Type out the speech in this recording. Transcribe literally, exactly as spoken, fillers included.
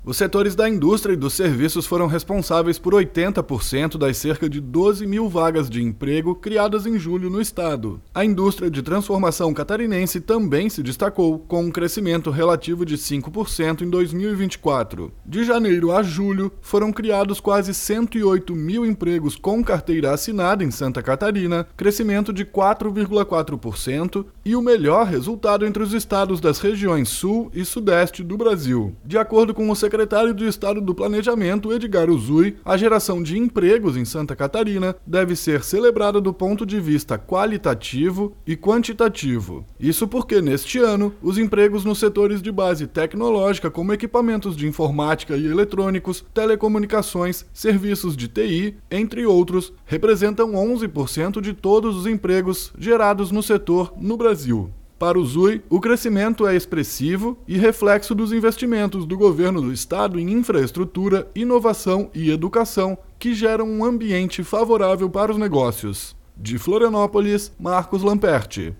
Os setores da indústria e dos serviços foram responsáveis por oitenta por cento das cerca de doze mil vagas de emprego criadas em julho no estado. A indústria de transformação catarinense também se destacou, com um crescimento relativo de cinco por cento em dois mil e vinte e quatro. De janeiro a julho, foram criados quase cento e oito mil empregos com carteira assinada em Santa Catarina, crescimento de quatro vírgula quatro por cento e o melhor resultado entre os estados das regiões Sul e Sudeste do Brasil. De acordo com o secretário de Estado do Planejamento, Edgar Uzui, a geração de empregos em Santa Catarina deve ser celebrada do ponto de vista qualitativo e quantitativo. Isso porque, neste ano, os empregos nos setores de base tecnológica, como equipamentos de informática e eletrônicos, telecomunicações, serviços de T I, entre outros, representam onze por cento de todos os empregos gerados no setor no Brasil. Para o Uzui, o crescimento é expressivo e reflexo dos investimentos do governo do estado em infraestrutura, inovação e educação, que geram um ambiente favorável para os negócios. De Florianópolis, Marcos Lamperti.